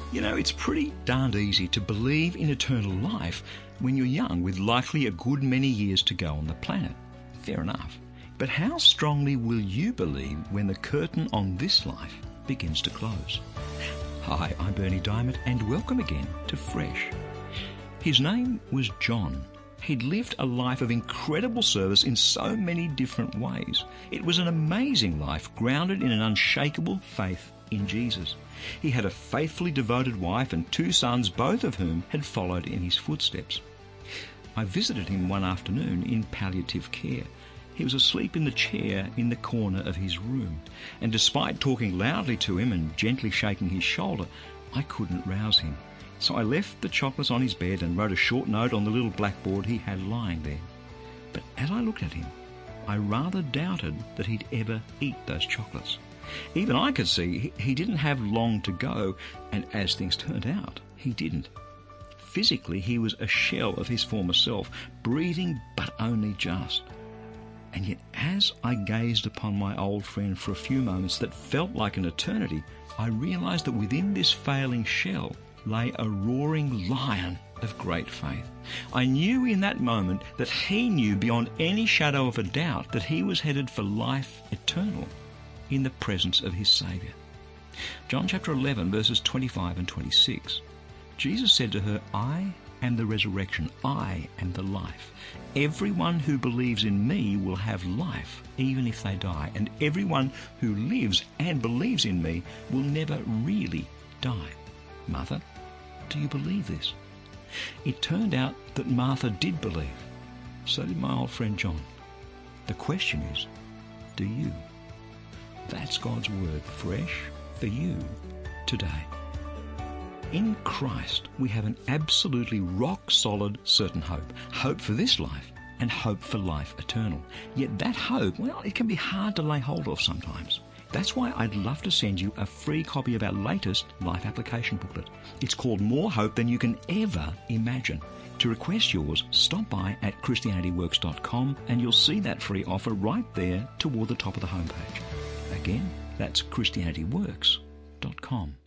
You know, it's pretty darned easy to believe in eternal life when you're young with likely a good many years to go on the planet. Fair enough. But how strongly will you believe when the curtain on this life begins to close? Hi, I'm Bernie Diamond and welcome again to Fresh. His name was John. He'd lived a life of incredible service in so many different ways. It was an amazing life grounded in an unshakable faith in Jesus. He had a faithfully devoted wife and 2 sons, both of whom had followed in his footsteps. I visited him one afternoon in palliative care. He was asleep in the chair in the corner of his room, and despite talking loudly to him and gently shaking his shoulder, I couldn't rouse him. So I left the chocolates on his bed and wrote a short note on the little blackboard he had lying there. But as I looked at him, I rather doubted that he'd ever eat those chocolates. Even I could see he didn't have long to go, and as things turned out, he didn't. Physically, he was a shell of his former self, breathing but only just. And yet, as I gazed upon my old friend for a few moments that felt like an eternity, I realised that within this failing shell lay a roaring lion of great faith. I knew in that moment that he knew beyond any shadow of a doubt that he was headed for life eternal in the presence of his Saviour. John chapter 11 verses 25 and 26. Jesus said to her, I am the resurrection, I am the life. Everyone who believes in me will have life, even if they die. And everyone who lives and believes in me will never really die. Martha, do you believe this? It turned out that Martha did believe. So did my old friend John. The question is, do you? That's God's word, fresh for you today. In Christ, we have an absolutely rock-solid, certain hope. Hope for this life and hope for life eternal. Yet that hope, well, it can be hard to lay hold of sometimes. That's why I'd love to send you a free copy of our latest life application booklet. It's called More Hope Than You Can Ever Imagine. To request yours, stop by at ChristianityWorks.com and you'll see that free offer right there toward the top of the homepage. Again, that's ChristianityWorks.com.